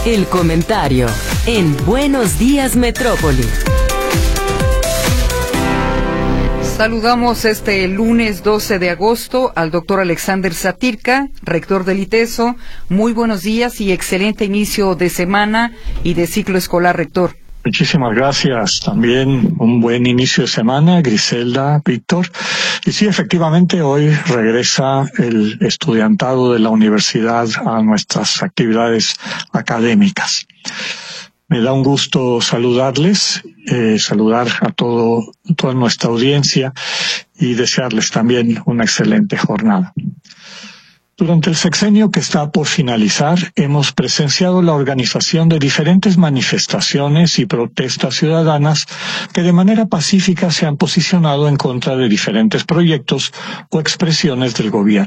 El comentario en Buenos Días Metrópoli. Saludamos este lunes 12 de agosto al doctor Alexander Satirka, rector del ITESO. Muy buenos días y excelente inicio de semana y de ciclo escolar, rector. Muchísimas gracias. También un buen inicio de semana, Griselda, Víctor. Y sí, efectivamente, hoy regresa el estudiantado de la universidad a nuestras actividades académicas. Me da un gusto saludarles, saludar a toda nuestra audiencia y desearles también una excelente jornada. Durante el sexenio que está por finalizar, hemos presenciado la organización de diferentes manifestaciones y protestas ciudadanas que de manera pacífica se han posicionado en contra de diferentes proyectos o expresiones del gobierno.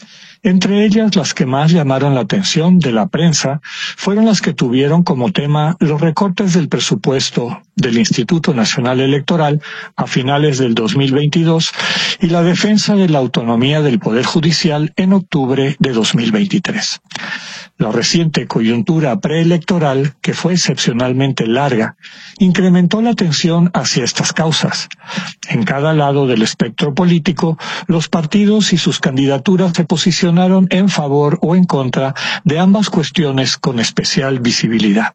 Entre ellas, las que más llamaron la atención de la prensa fueron las que tuvieron como tema los recortes del presupuesto del Instituto Nacional Electoral a finales del 2022 y la defensa de la autonomía del Poder Judicial en octubre de 2023. La reciente coyuntura preelectoral, que fue excepcionalmente larga, incrementó la tensión hacia estas causas. En cada lado del espectro político, los partidos y sus candidaturas se posicionaron en favor o en contra de ambas cuestiones con especial visibilidad.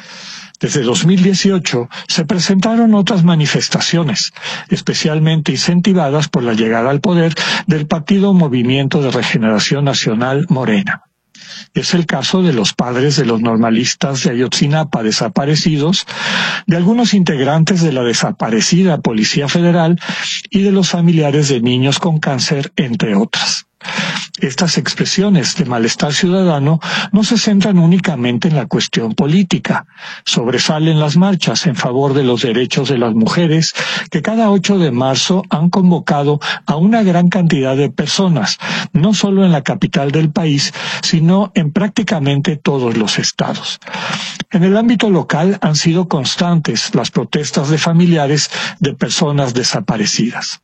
Desde 2018 se presentaron otras manifestaciones, especialmente incentivadas por la llegada al poder del Partido Movimiento de Regeneración Nacional Morena. Es el caso de los padres de los normalistas de Ayotzinapa desaparecidos, de algunos integrantes de la desaparecida Policía Federal y de los familiares de niños con cáncer, entre otras. Estas expresiones de malestar ciudadano no se centran únicamente en la cuestión política. Sobresalen las marchas en favor de los derechos de las mujeres que cada 8 de marzo han convocado a una gran cantidad de personas, no solo en la capital del país, sino en prácticamente todos los estados. En el ámbito local han sido constantes las protestas de familiares de personas desaparecidas.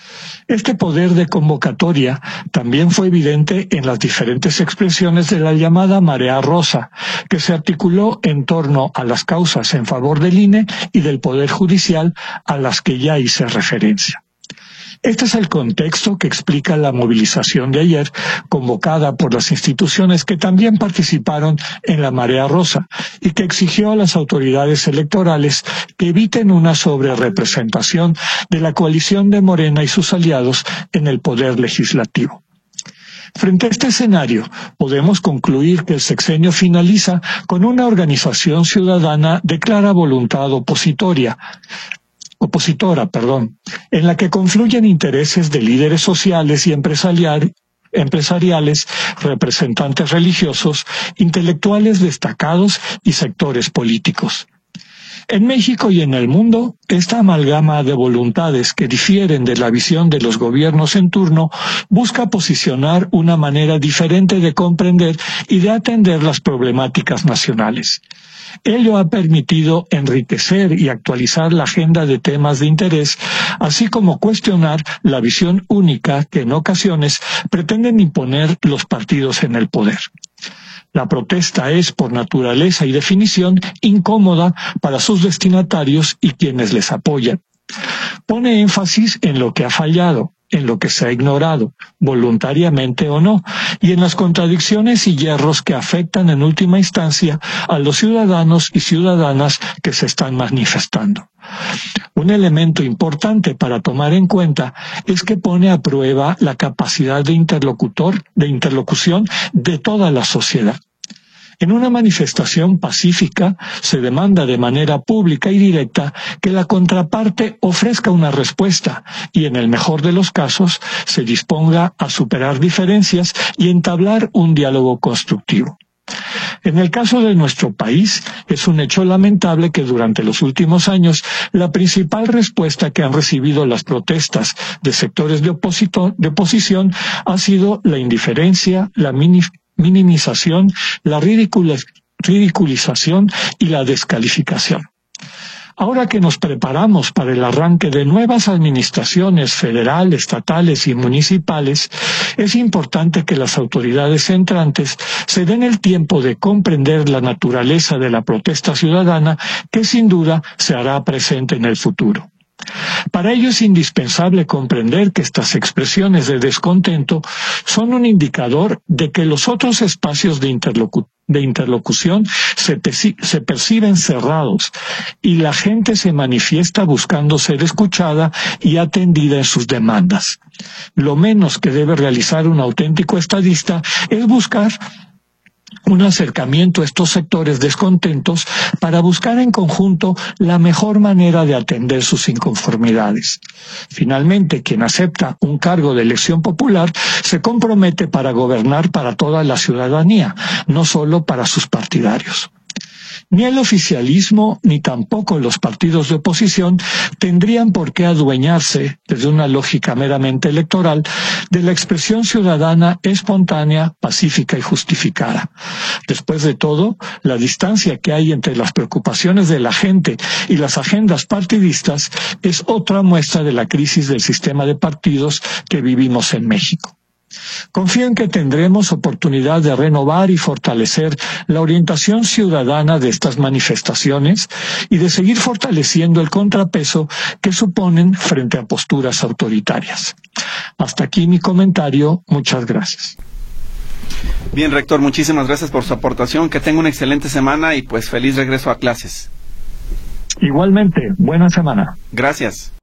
Este poder de convocatoria también fue evidente en las diferentes expresiones de la llamada Marea Rosa, que se articuló en torno a las causas en favor del INE y del Poder Judicial a las que ya hice referencia. Este es el contexto que explica la movilización de ayer, convocada por las instituciones que también participaron en la Marea Rosa y que exigió a las autoridades electorales que eviten una sobrerepresentación de la coalición de Morena y sus aliados en el poder legislativo. Frente a este escenario, podemos concluir que el sexenio finaliza con una organización ciudadana de clara voluntad opositora, en la que confluyen intereses de líderes sociales y empresariales, representantes religiosos, intelectuales destacados y sectores políticos. En México y en el mundo, esta amalgama de voluntades que difieren de la visión de los gobiernos en turno busca posicionar una manera diferente de comprender y de atender las problemáticas nacionales. Ello ha permitido enriquecer y actualizar la agenda de temas de interés, así como cuestionar la visión única que en ocasiones pretenden imponer los partidos en el poder. La protesta es, por naturaleza y definición, incómoda para sus destinatarios y quienes les apoyan. Pone énfasis en lo que ha fallado, en lo que se ha ignorado, voluntariamente o no, y en las contradicciones y yerros que afectan en última instancia a los ciudadanos y ciudadanas que se están manifestando. Un elemento importante para tomar en cuenta es que pone a prueba la capacidad de interlocución de toda la sociedad. En una manifestación pacífica se demanda de manera pública y directa que la contraparte ofrezca una respuesta y, en el mejor de los casos, se disponga a superar diferencias y entablar un diálogo constructivo. En el caso de nuestro país, es un hecho lamentable que durante los últimos años la principal respuesta que han recibido las protestas de sectores de oposición ha sido la indiferencia, la minimización, la ridiculización y la descalificación. Ahora que nos preparamos para el arranque de nuevas administraciones federal, estatales y municipales, es importante que las autoridades entrantes se den el tiempo de comprender la naturaleza de la protesta ciudadana que sin duda se hará presente en el futuro. Para ello es indispensable comprender que estas expresiones de descontento son un indicador de que los otros espacios de interlocución se perciben cerrados y la gente se manifiesta buscando ser escuchada y atendida en sus demandas. Lo menos que debe realizar un auténtico estadista es buscar un acercamiento a estos sectores descontentos para buscar en conjunto la mejor manera de atender sus inconformidades. Finalmente, quien acepta un cargo de elección popular se compromete para gobernar para toda la ciudadanía, no solo para sus partidarios. Ni el oficialismo ni tampoco los partidos de oposición tendrían por qué adueñarse, desde una lógica meramente electoral, de la expresión ciudadana espontánea, pacífica y justificada. Después de todo, la distancia que hay entre las preocupaciones de la gente y las agendas partidistas es otra muestra de la crisis del sistema de partidos que vivimos en México. Confío en que tendremos oportunidad de renovar y fortalecer la orientación ciudadana de estas manifestaciones y de seguir fortaleciendo el contrapeso que suponen frente a posturas autoritarias. Hasta aquí mi comentario. Muchas gracias. Bien, rector, muchísimas gracias por su aportación. Que tenga una excelente semana y pues feliz regreso a clases. Igualmente, buena semana. Gracias.